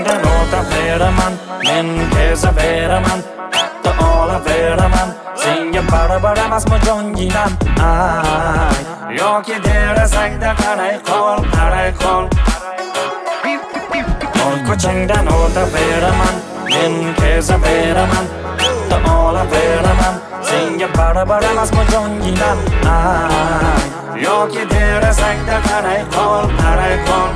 ko'changdan o'taveraman, men kezaveraman, hatto olaveraman. Senga barabar emasmi jonginam, ay yoki derazangda qaray qol, qaray qol. Ko'changdan o'taveraman, men kezaveraman, hatto olaveraman. Senga barabar emasmi jonginam, ay yoki derazangda qaray qol, qaray qol.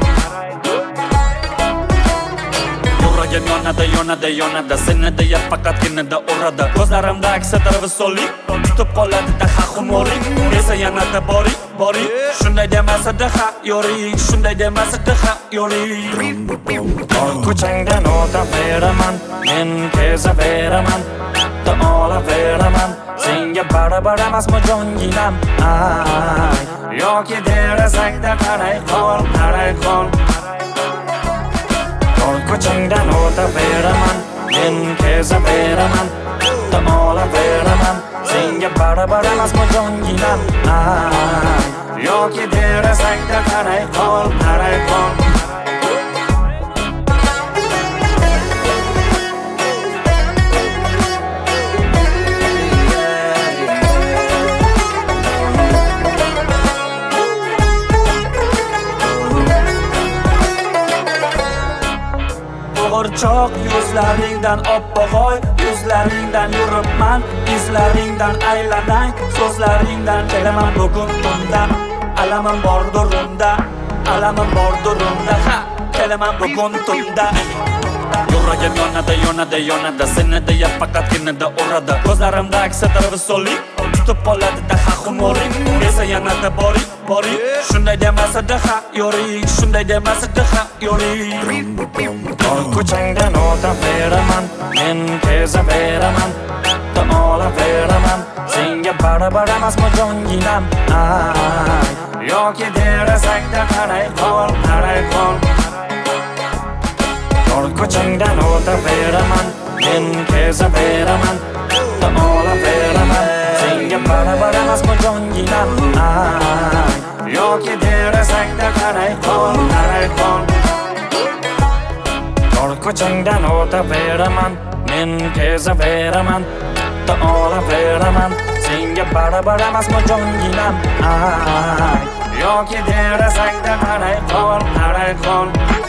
Yuragim yonada seni deya faqatgina uradi. Ko'zlarimda aks etar visollik, tutib qoladi daha xumoring. Esa yanada boring, shunday demasada ha yoring, shunday demasada ha yoring. Ko'changdan o'taveraman, men kezaveraman, hatto olaveraman. Senga barabar emasmi jonginam, ay yoki derazangda qaray qol, qaray qol. Ko'changdan o'taveraman, men kezaveraman, hatto olaveraman. Senga barabar emasmi jonginam, ay yoki derazangda qaray qol, qaray qol. Choq yuzlaringdan oppoq, yuzlaringdan yuribman, izlaringdan aylanay, so'zlaringdan kelaman bugun tunda. Alamim bordur unda, ha, kelaman bugun tunda. Yuragim yonada seni deya faqatgina uradi. Ko'zlarimda aks etar visollik, tutib qoladi daha xumoring. Esa yanada boring, shunday demasada ha yoring, shunday demasada ha yoring. Ko'changdan o'taveraman, men kezaveraman, hatto olaveraman. Senga barabar emasmi jonginam, ay yoki derazangda qaray qol, qaray qol. Ko'changdan o'taveraman, men kezaveraman, hatto olaveraman. Senga barabar emasmi jonginam, ay yoki derazangda qaray qol, qaray qol. Ko'changdan o'taveraman, men kezaveraman, hatto olaveraman. Senga barabar emasmi jonginam, ay yoki derazangda qaray qol, qaray qol.